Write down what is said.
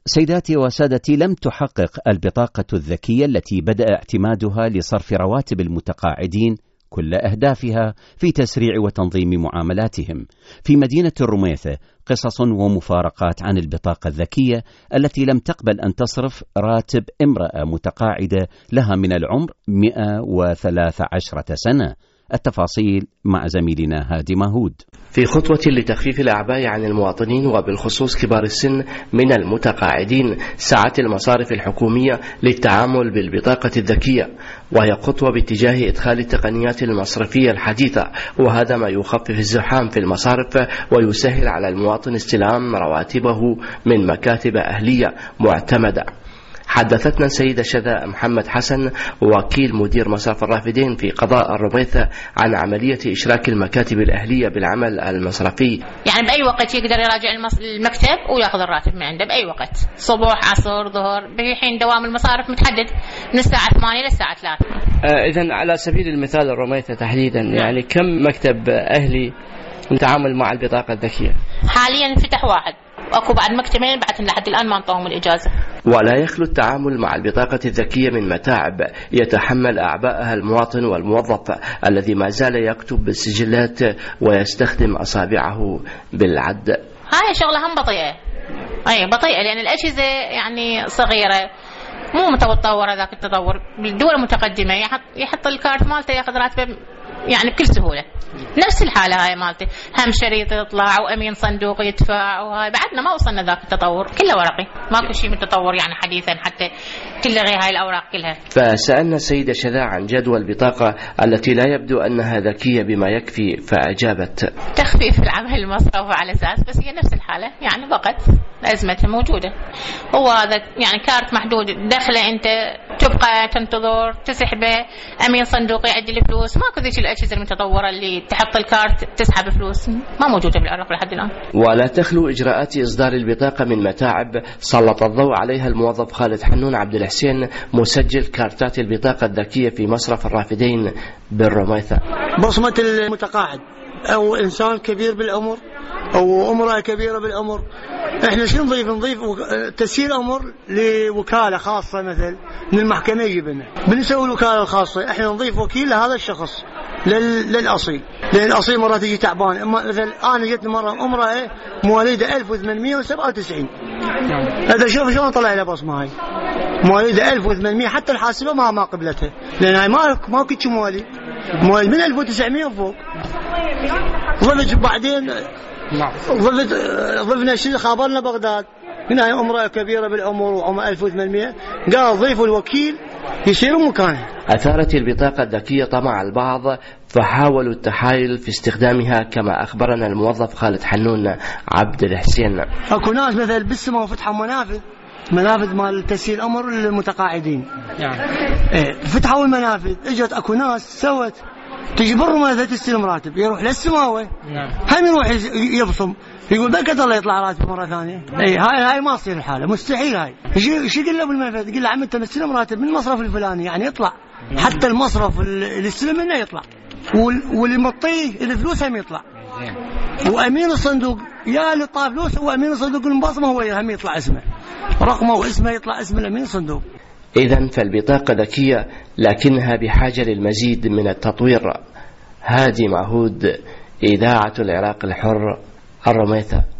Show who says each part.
Speaker 1: سيداتي وسادتي، لم تحقق البطاقة الذكية التي بدأ اعتمادها لصرف رواتب المتقاعدين كل أهدافها في تسريع وتنظيم معاملاتهم. في مدينة الرميثة قصص ومفارقات عن البطاقة الذكية التي لم تقبل أن تصرف راتب امرأة متقاعدة لها من العمر 113 سنة. التفاصيل مع زميلنا هادي ماهود.
Speaker 2: في خطوة لتخفيف الأعباء عن المواطنين وبالخصوص كبار السن من المتقاعدين، سعت المصارف الحكومية للتعامل بالبطاقة الذكية، وهي خطوة باتجاه إدخال التقنيات المصرفية الحديثة، وهذا ما يخفف الزحام في المصارف ويسهل على المواطن استلام رواتبه من مكاتب أهلية معتمدة. حدثتنا السيدة شذا محمد حسن وكيل مدير مصرف الرافدين في قضاء الرميثة عن عملية إشراك المكاتب الأهلية بالعمل المصرفي.
Speaker 3: يعني بأي وقت يقدر يراجع المكتب ويأخذ الراتب من عنده بأي وقت، صبح عصر ظهر، بحين دوام المصارف متحدد من الساعة 8 للساعة 3.
Speaker 2: إذن على سبيل المثال الرميثة تحديدا، يعني كم مكتب أهلي نتعامل مع البطاقة الذكية؟
Speaker 3: حاليا فتح واحد، أكو بعد مكتبين بعد لحد الآن ما انطوهم الإجازة.
Speaker 2: ولا يخلو التعامل مع البطاقة الذكية من متاعب يتحمل أعباءها المواطن والموظف الذي ما زال يكتب بالسجلات ويستخدم أصابعه بالعد.
Speaker 3: هاي شغلة هم بطيئة، بطيئة لأن الأجهزة يعني صغيرة، مو متطورة ذاك التطور. بالدول المتقدمة يحط الكارت مالته ياخذ راتبه يعني بكل سهولة. نفس الحالة هاي مالتي، هم شريط يطلع وأمين صندوق يدفع، وهاي بعدنا ما وصلنا ذاك التطور، كله ورقي، ماكو شيء متطور يعني حديثا حتى تلغي هاي الأوراق كلها.
Speaker 2: فسألنا السيدة شذا عن جدوى البطاقة التي لا يبدو أنها ذكية بما يكفي، فأجابت:
Speaker 3: تخفيف العمل المصرفي على أساس، بس هي نفس الحالة يعني بقت أزمتها موجودة. هو هذا يعني كارت محدود، دخله أنت تبقى تنتظر تسحبه، أمين صندوق يعدل الفلوس، ماكو ذيك الأجهزة المتطورة اللي تحط الكارت تسحب فلوس، ما موجودة بالعراق لحد الآن.
Speaker 2: ولا تخلو إجراءات إصدار البطاقة من متاعب سلط الضوء عليها الموظف خالد حنون عبد الحسين، مسجل كارتات البطاقة الذكية في مصرف الرافدين بالرميثة.
Speaker 4: بصمة المتقاعد أو إنسان كبير بالعمر أو امرأة كبيرة بالعمر، إحنا شو نضيف تسهيل أمر لوكالة خاصة مثل من المحكمة يجيبنا، بنسوي الوكالة الخاصة، إحنا نضيف وكيل لهذا الشخص للأصيل، لأن الأصيل مرة تجي تعبان. أما مثل أنا جتني مرة امرأة مواليدة 1897، هذا شوف شلون طلع لها بصمة، هاي مواليدة 1800، حتى الحاسبة ما قبلتها، لأن هاي ما كنت مواليد من 1900 وفوق. ضفت بعدين ضفنا شيء، خابرنا بغداد هنا امرأة كبيرة بالعمر وعمر 1800، قال ضيفوا الوكيل يصير مكانه.
Speaker 2: أثارت البطاقة الذكية طمع البعض فحاولوا التحايل في استخدامها، كما أخبرنا الموظف خالد حنون عبد الحسين.
Speaker 4: أكو ناس مثل بالسماء وفتحوا منافذ مال تسهيل أمر للمتقاعدين، فتحوا المنافذ، اجت أكو ناس سوت تجبر ما تستلم راتب، يروح للسماوة هم يروح يبصم، يقول بكت الله يطلع راتب مرة ثانية. هاي ما تصير الحالة، مستحيل. هاي شو قل له بالمنفذ؟ قل له عم انت مستلم راتب من المصرف الفلاني، يعني يطلع حتى المصرف اللي استلم منه يطلع، واللي مطيه الفلوس هم يطلع، وأمين الصندوق يا اللي طاف فلوس هو أمين الصندوق المبصمة، هو هم يطلع اسمه، رقمه واسمه يطلع اسم الأمين الصندوق.
Speaker 2: إذن فالبطاقة ذكية لكنها بحاجة للمزيد من التطوير. هادي ماهود، إذاعة العراق الحر، الرميثة.